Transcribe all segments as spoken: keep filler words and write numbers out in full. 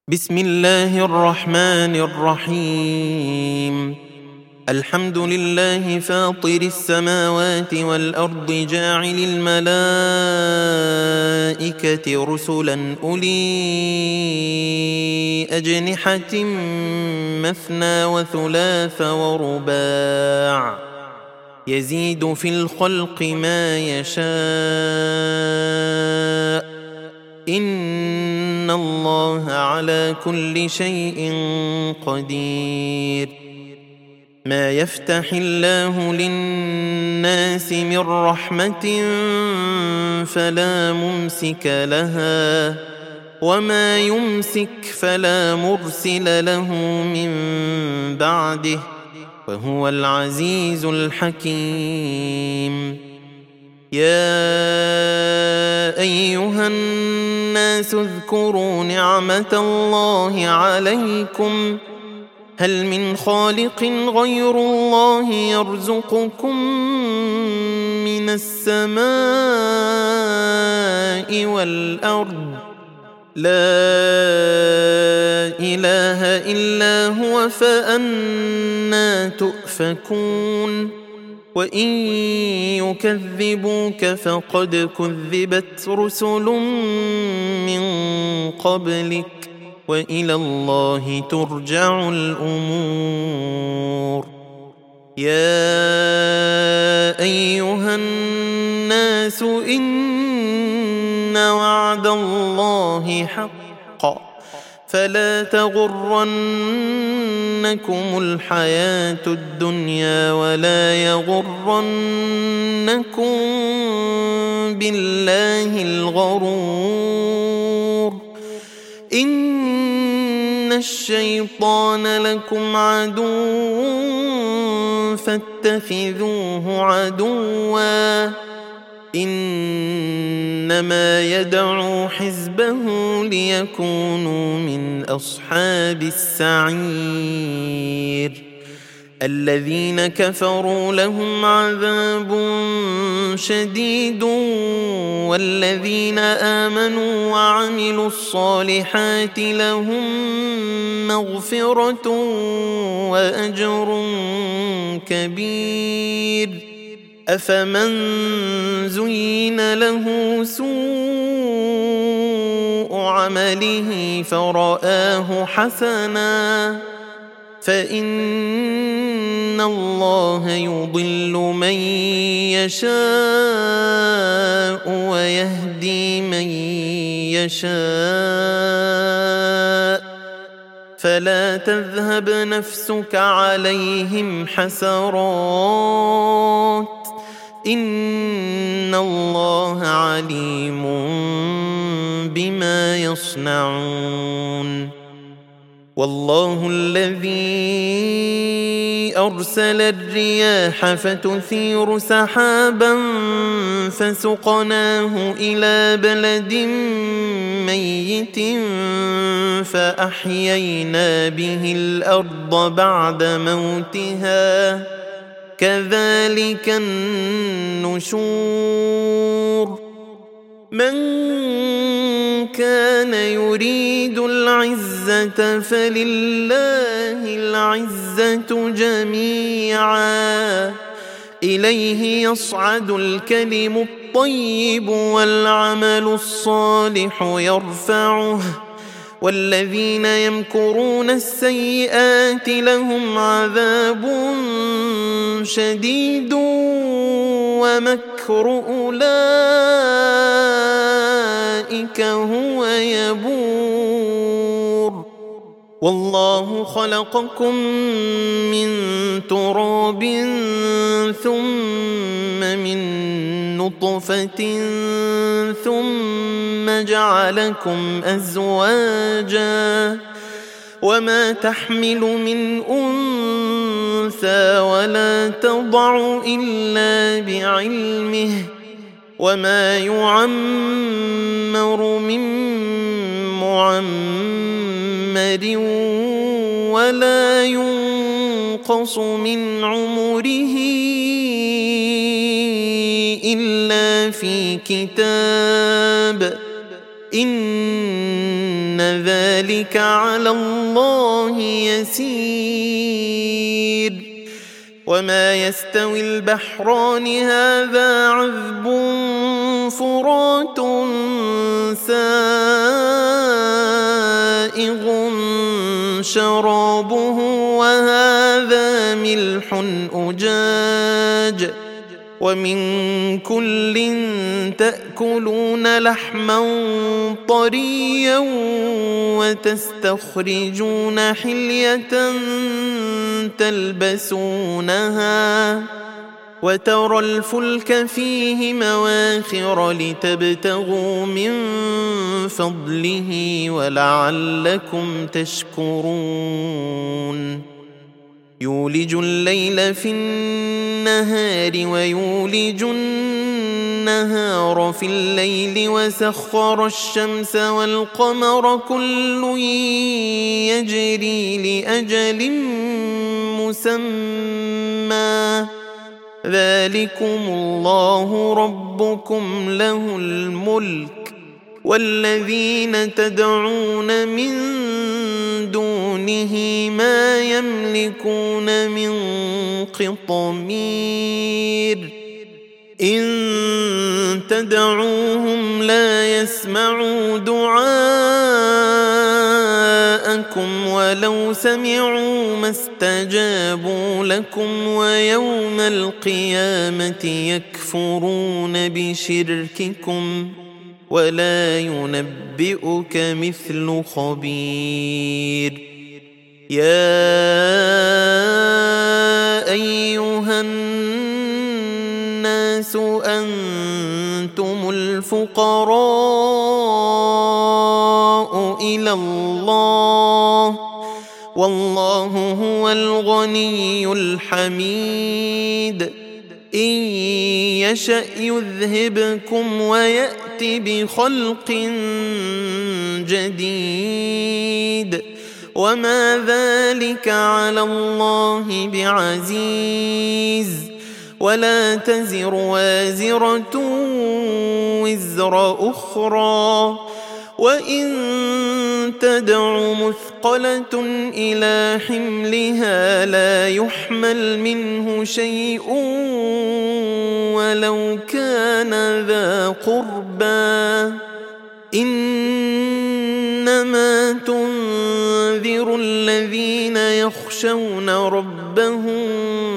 بسم الله الرحمن الرحيم. الحمد لله فاطر السماوات والأرض جاعل الملائكة رسلا أولي أجنحة مثنى وثلاث ورباع يزيد في الخلق ما يشاء إن الله على كل شيء قدير. ما يفتح الله للناس من رحمة فلا ممسك لها وما يمسك فلا مرسل له من بعده وهو العزيز الحكيم. يا أيها الناس اذكروا نعمة الله عليكم هل من خالق غير الله يرزقكم من السماء والأرض لا إله إلا هو فأنى تؤفكون. وإن يكذبوك فقد كذبت رسل من قبلك وإلى الله ترجع الأمور. يا أيها الناس إن وعد الله حق فلا تغرنكم الحياة الدنيا ولا يغرنكم بالله الغرور. إن الشيطان لكم عدو فاتخذوه عدوا إنما يدعو حزبه ليكونوا من أصحاب السعير. الذين كفروا لهم عذاب شديد والذين آمنوا وعملوا الصالحات لهم مغفرة وأجر كبير. أفمن زين له سوء عمله فرآه حسنا فإن الله يضل من يشاء ويهدي من يشاء فلا تذهب نفسك عليهم حسرات إن الله عليم بما يصنعون. والله الذي أرسل الرياح فتثير سحابا فسقناه إلى بلد ميت فأحيينا به الأرض بعد موتها كذلك النشور. من كان يريد العزة فلله العزة جميعا إليه يصعد الكلم الطيب والعمل الصالح يرفعه والذين يمكرون السيئات لهم عذاب شديد ومكر أولئك هو يبور. والله خلقكم من تراب ثم من نطفة ثم جعلكم أزواجا وما تحمل من أنثى ولا تضع إلا بعلمه وما يعمر من معمر ولا ينقص من عمره إلا في كتاب إن إن ذلك على الله يسير. وما يستوي البحران هذا عذب فرات سائغ شرابه وهذا ملح أجاج ومن كل تأكلون لحما طريا وتستخرجون حلية تلبسونها وترى الفلك فيه مواخر لتبتغوا من فضله ولعلكم تشكرون. يولج الليل في النهار ويولج النهار في الليل وسخر الشمس والقمر كل يجري لأجل مسمى ذلكم الله ربكم له الملك والذين تدعون من دونه ما يملكون من قطمير إن تدعوهم لا يسمعوا دعاءكم ولو سمعوا ما استجابوا لكم ويوم القيامة يكفرون بشرككم ولا ينبئك مثل خبير. يا أيها الناس أنتم الفقراء إلى الله والله هو الغني الحميد. إن يشأ يذهبكم ويأت بخلق جديد وما ذلك على الله بعزيز. ولا تزر وازرة وزر أخرى وإن تدع مثقلة إلى حملها لا يحمل منه شيء ولو كان ذا قربى إنما تنذر الذين يخشون ربهم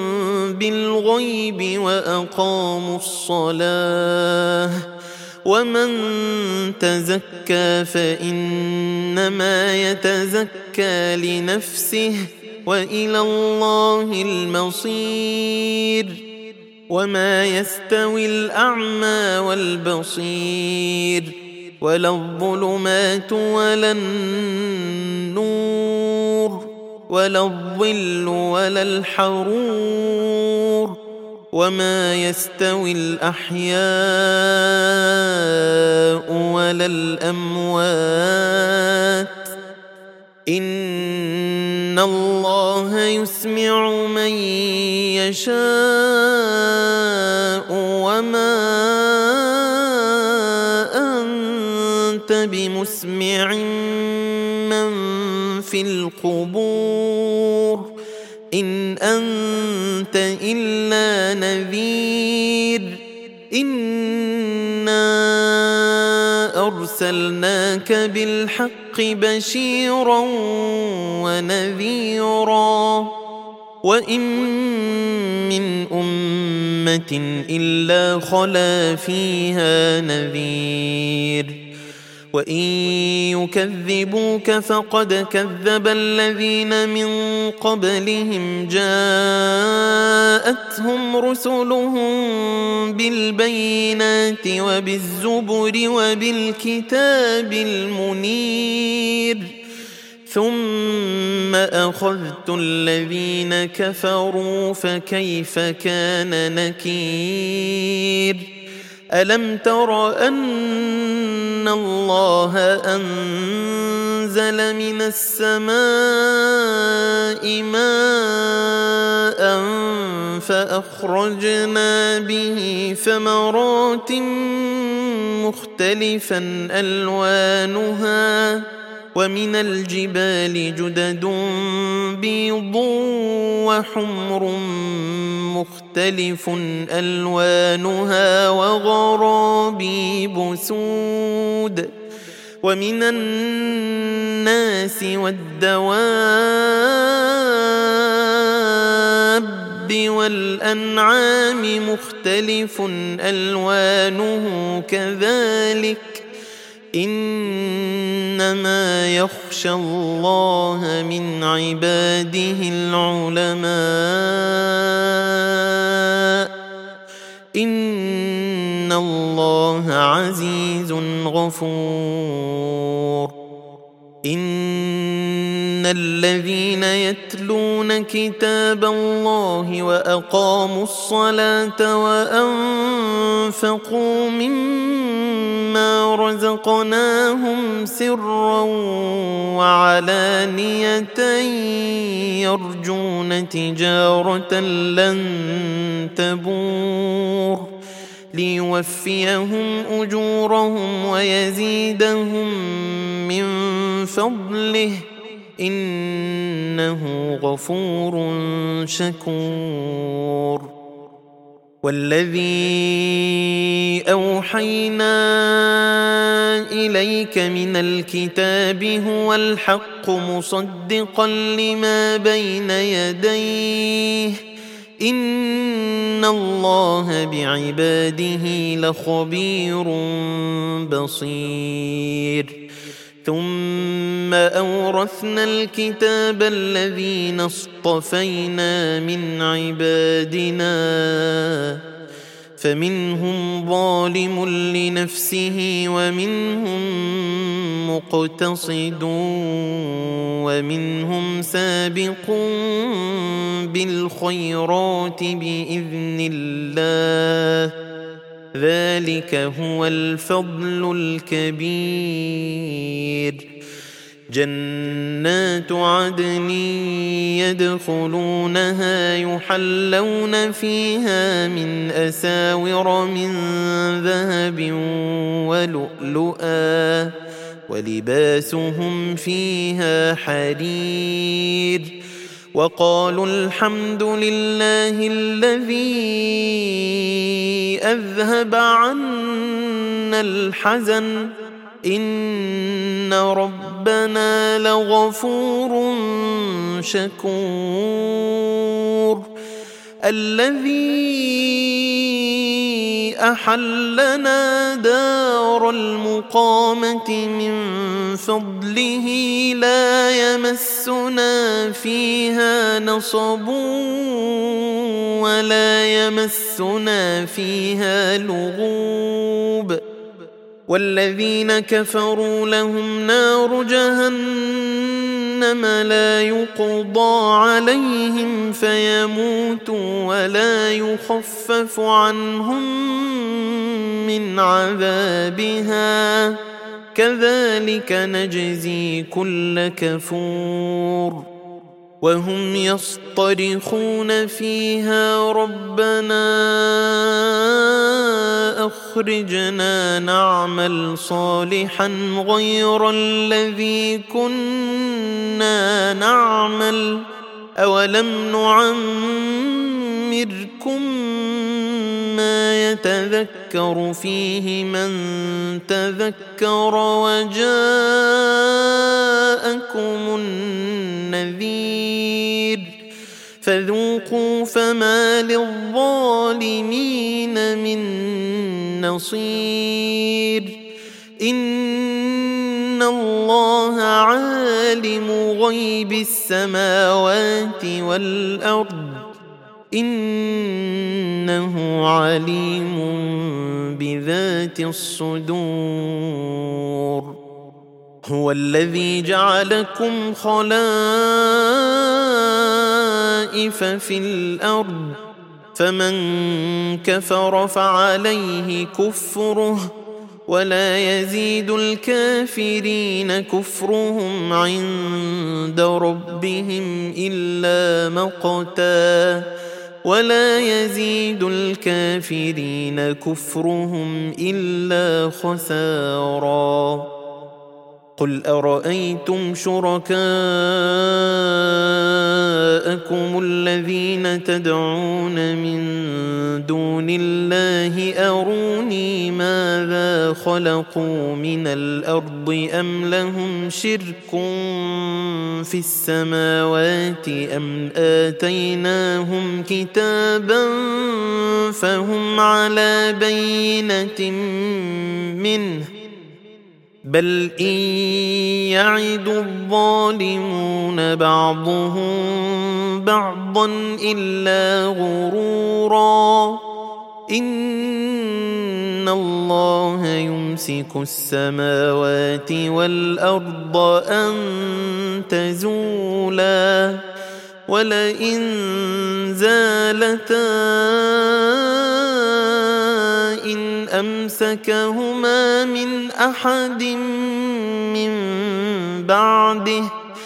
بالغيب وأقاموا الصلاة ومن تزكى فإنما يتزكى لنفسه وإلى الله المصير. وما يستوي الأعمى والبصير ولا الظلمات ولا النور ولا الظل ولا الحرور وما يستوي الأحياء ولا الأموات إن الله يسمع من يشاء وما أنت بمسمع من في القبور إن أنت إلا نذير. إنا أرسلناك بالحق بشيرا ونذيرا وإن من أمة إلا خلا فيها نذير وإن يكذبوك فقد كذب الذين من قبلهم جاءتهم رسلهم بالبينات وبالزبر وبالكتاب المنير ثم أخذت الذين كفروا فكيف كان نكير. ألم تر أن الله أنزل من السماء ماء فأخرجنا به ثمرات مختلفا ألوانها ومن الجبال جدد بيض وحمر مختلف ألوانها وغرابيب سود ومن الناس والدواب والأنعام مختلف ألوانه كذلك إنما يخشى الله من عباده العلماء إن الله عزيز غفور إن الذين يتلون كتاب الله وأقاموا الصلاة وأنفقوا مما رزقناهم سرا وعلانية يرجون تجارة لن تبور ليوفيهم أجورهم ويزيدهم من فضله إنه غفور شكور والذي أوحينا إليك من الكتاب هو الحق مصدقا لما بين يديه إن الله بعباده لخبير بصير ثم أورثنا الكتاب الذين اصطفينا من عبادنا فمنهم ظالم لنفسه ومنهم مقتصد ومنهم سابق بالخيرات بإذن الله ذلك هو الفضل الكبير جنات عدن يدخلونها يحلون فيها من أساور من ذهب ولؤلؤا ولباسهم فيها حرير وقالوا الحمد لله الذي أذهب عنا الحزن إن ربنا لغفور شكور الذي أحلنا دار المقامة من فضله لا يمسنا فيها نصب ولا يمسنا فيها لغوب والذين كفروا لهم نار جهنم لا يقضى عليهم فيموتوا ولا يخفف عنهم من عذابها كذلك نجزي كل كفور وهم يصطرخون فيها ربنا أخرجنا نعمل صالحا غير الذي كنا نعمل أولم نعمركم ما يتذكر فيه من تذكر وجاءكم النذير فذوقوا فما للظالمين من نصير إن الله عالم غيب السماوات والأرض إنه عليم بذات الصدور هو الذي جعلكم خلائف في الأرض فمن كفر فعليه كفره ولا يزيد الكافرين كفرهم عند ربهم إلا مقتا ولا يزيد الكافرين كفرهم إلا خسارا قل أرأيتم شركاءكم الذين تدعون من دون الله أروني ماذا خلقوا من الأرض أم لهم شرك في السماوات أم آتيناهم كتابا فهم على بينة منه بل إن يعد الظالمون بعضهم بعضا إلا غرورا إن الله يمسك السماوات والأرض أن تزولا ولئن زالتا إن أمسكهما من أحد من بعده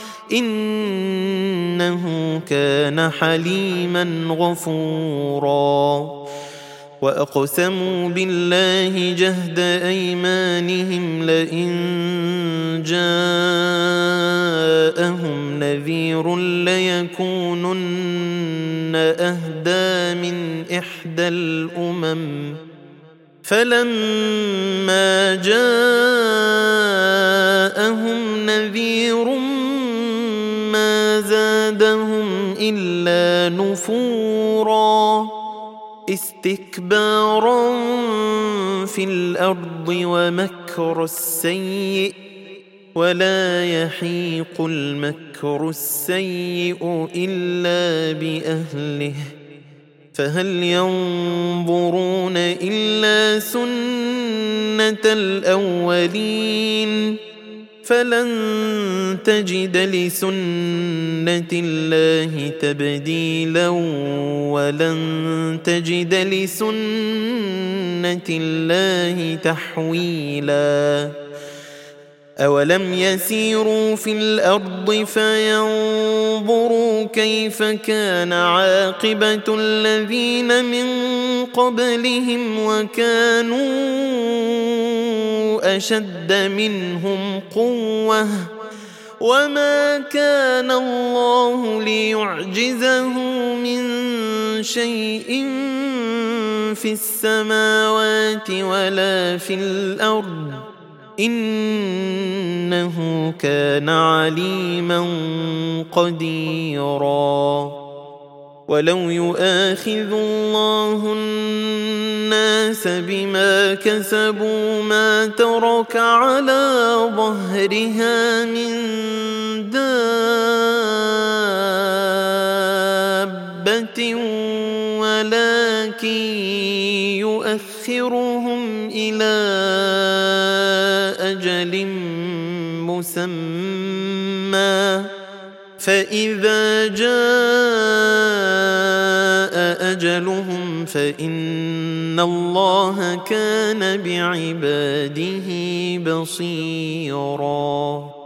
إنه كان حليما غفورا وأقسموا بالله جهد أيمانهم لئن جاءهم نذير ليكونن أهدى من إحدى الأمم فلما جاءهم نذير ما زادهم إلا نفورا استكبارا في الأرض ومكر السيء ولا يحيق المكر السيء إلا بأهله فهل ينظرون إلا سنة الأولين فلن تجد لسنة الله تبديلا ولن تجد لسنة الله تحويلا أولم يسيروا في الأرض فينظروا كيف كان عاقبة الذين من قبلهم وكانوا أشد منهم قوة وما كان الله ليعجزه من شيء في السماوات ولا في الأرض إنه كان عليما قديرا ولو يؤاخذ الله الناس بما كسبوا ما ترك على ظهرها من دابة ولكن يؤخرهم إلى أجل مسمى فإذا جاء أجلهم فإن الله كان بعباده بصيراً